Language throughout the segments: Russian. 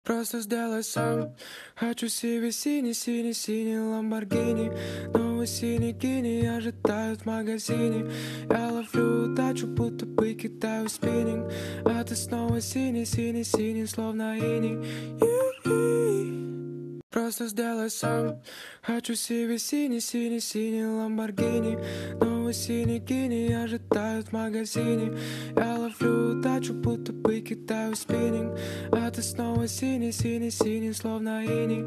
Просто сделай сам. Хочу себе синий-синий-синий Ламборгини. Новый синий гини ожидают в магазине. Я ловлю удачу, будто бы кидаю спиннинг. А ты снова синий-синий-синий, словно иней. Просто сделай сам. Хочу себе синий-синий-синий Ламборгини. Новый синий гини ожидают в магазине. Я ловлю удачу, будто бы кидаю спиннинг. А ты снова синий-синий-синий, словно иней.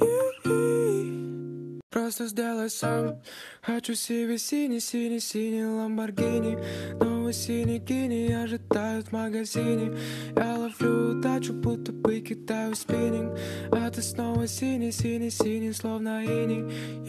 Просто сделай сам. Хочу себе синий-синий-синий Ламборгини. Новый синий гини ожидают в магазине. Я ловлю удачу, будто бы кидаю спиннинг. А ты снова синий-синий-синий, словно иней.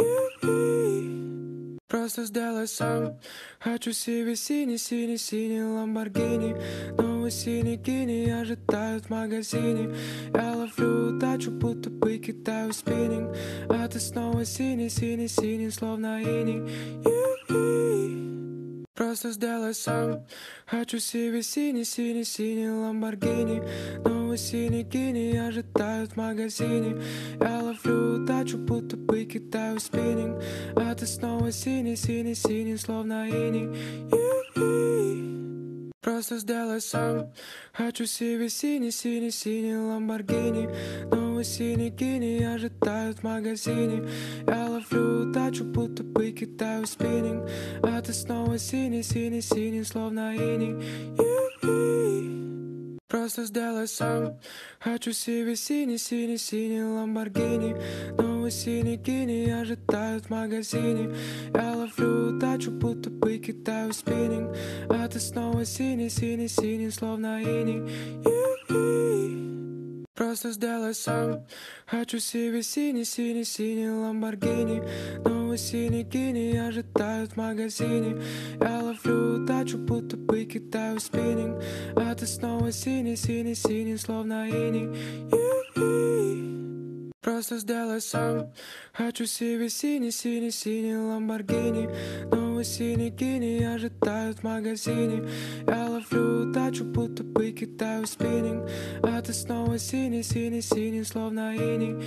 Просто сделай сам. Хочу себе синий-синий-синий Ламборгини. Новый синий гини ожидают в магазине. Я ловлю удачу, будто бы кидаю спиннинг. А ты снова синий-синий-синий, словно иней. Просто сделай сам. Хочу себе синий-синий-синий Ламборгини. Новый синий гини ожидают в магазине. Я ловлю удачу, будто бы кидаю спиннинг. А ты снова синий-синий-синий, словно иней. Просто сделай сам. Хочу себе синий-синий-синий Ламборгини. Новый синий гини ожидают в магазине. Я ловлю удачу, будто бы кидаю спиннинг. А ты снова синий-синий-синий, словно иней. Просто сделай сам. Хочу себе синий-синий-синий Ламборгини. Новый синий гини ожидают в магазине. Я ловлю удачу, будто бы кидаю спиннинг. А ты снова синий-синий-синий, словно иней. Просто сделай сам. Хочу себе синий-синий-синий Ламборгини. Новый синий гини ожидают в магазине. Я ловлю удачу, будто бы кидаю спиннинг. А ты снова синий-синий-синий, словно иней. Просто сделай сам. Хочу себе синий-синий-синий Ламборгини. Новый синий гини ожидают в магазине. Я ловлю удачу, будто бы кидаю спиннинг. А ты снова синий-синий-синий, словно иней.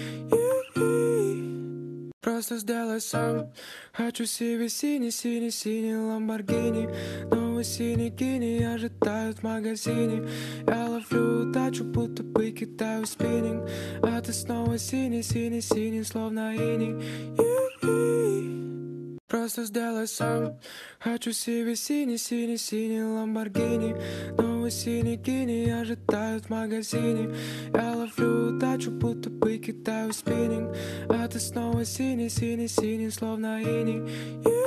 Просто сделай сам. Хочу себе синий-синий-синий Ламборгини. Новый синий гини ожидают в магазине. Я ловлю удачу, будто бы кидаю спиннинг. А ты снова синий-синий-синий, словно иней. Просто сделай сам. Хочу себе синий-синий-синий Ламборгини. Новый синий гини ожидают в магазине. Я ловлю удачу, будто бы кидаю спиннинг. А ты снова синий-синий-синий, словно иней.